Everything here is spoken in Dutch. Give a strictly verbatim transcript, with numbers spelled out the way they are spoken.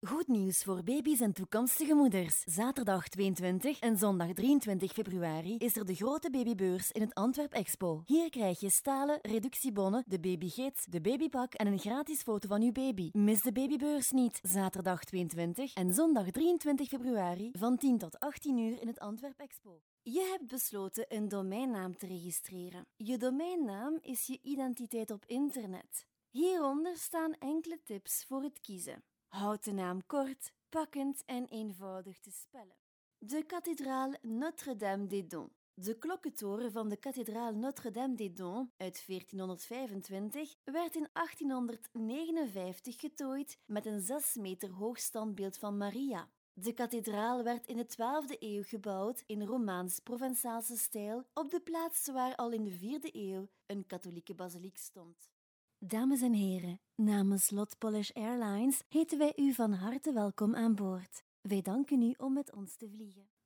Goed nieuws voor baby's en toekomstige moeders. Zaterdag tweeëntwintig en zondag drieëntwintig februari is er de grote babybeurs in het Antwerp Expo. Hier krijg je stalen, reductiebonnen, de babygids, de babypak en een gratis foto van uw baby. Mis de babybeurs niet. Zaterdag tweeëntwintig en zondag drieëntwintig februari van tien tot achttien uur in het Antwerp Expo. Je hebt besloten een domeinnaam te registreren. Je domeinnaam is je identiteit op internet. Hieronder staan enkele tips voor het kiezen. Houd de naam kort, pakkend en eenvoudig te spellen. De kathedraal Notre-Dame-des-Dons. De klokkentoren van de kathedraal Notre-Dame-des-Dons uit veertienhonderdvijfentwintig werd in achttienhonderdnegenenvijftig getooid met een zes meter hoog standbeeld van Maria. De kathedraal werd in de twaalfde eeuw gebouwd in Romaans-Provençaalse stijl op de plaats waar al in de vierde eeuw een katholieke basiliek stond. Dames en heren, namens Lot Polish Airlines heten wij u van harte welkom aan boord. Wij danken u om met ons te vliegen.